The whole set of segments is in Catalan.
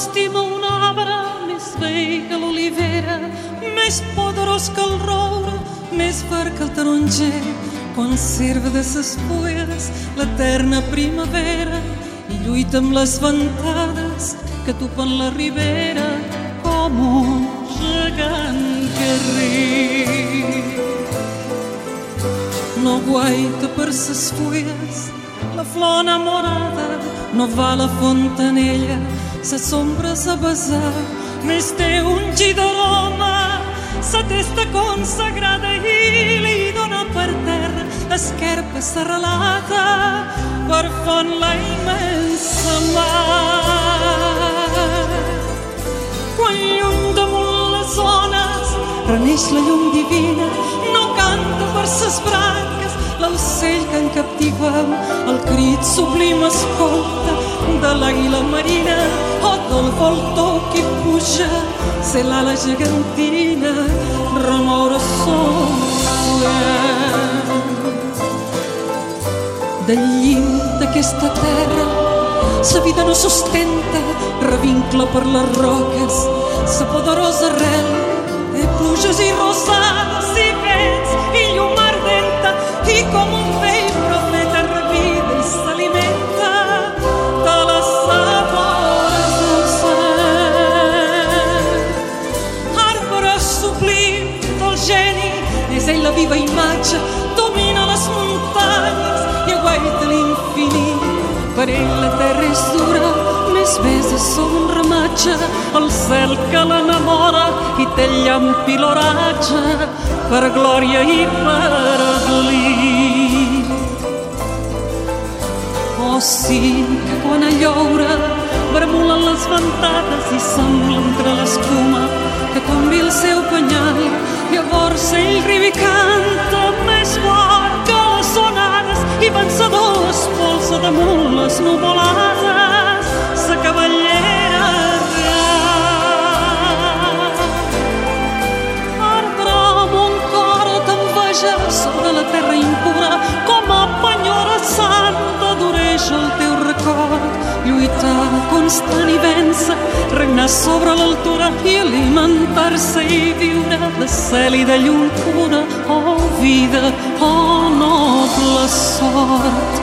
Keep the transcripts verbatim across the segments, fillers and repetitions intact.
estima un arbre més vell que l'olivera, més poderós que el roure, més verd que el taronger, conserva de ses fulles l'eterna primavera i lluita amb les ventades que tupen la ribera com un gegant guerrer. No guaita per ses fulles la flor enamorada, no va a la fontanella ses ombres a besar, més té un gi d'aroma sa testa consagrada i li dona per terra l'esquerpa serralada per font la immensa mar. Quan lluny damunt les ones reneix la llum divina, no canta per ses branques l'ocell que en captivem, el crit sublim escolta de l'àguila marina o del voltor que puja se l'ala gegantina remoure son vent. Del llim d'aquesta terra sa vida no sostenta, revincla per les roques sa poderosa arrel de pluges i rosades i vents i llum ardenta i com un vell profeta reviva i s'alimenta de les sabores del cel. Arbre sublim del geni, és ell la viva imatge, domina les muntanyes i aguaita l'infinit. Per ell la terra és dura, més besa son ramatge, el cel que l'enamora i té el llamp i l'oratge per glòria i per oblit. Oh sí, que quan a lloure bramulen les ventades i sembla entre l'escuma que convé el seu penyal, llavors ell riu i canta més fort que les onades i vencedor espolsa damunt les nuvolades sa cavallera real. Arbre amb un cor t'enveja sobre la terra impura, com a penyora santa adoreix el teu record. Lluitar constant i vèncer, regnar sobre l'altura i alimentar-se i viure de cel i de llum pura. Oh vida, oh noble sort.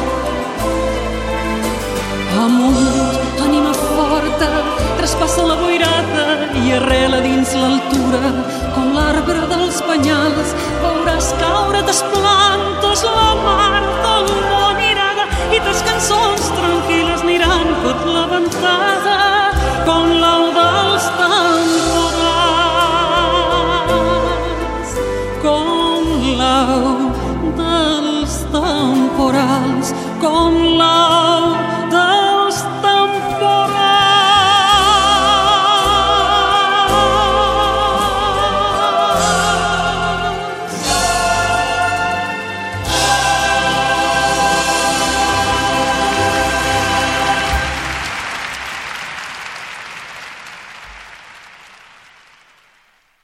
Amunt, ànima forta, traspassa la boirada i arrela dins l'altura. Com l'arbre dels penyals, veuràs caure tes plantes, la mar del món irada i tes cançons tranquil·les aniran per la ventana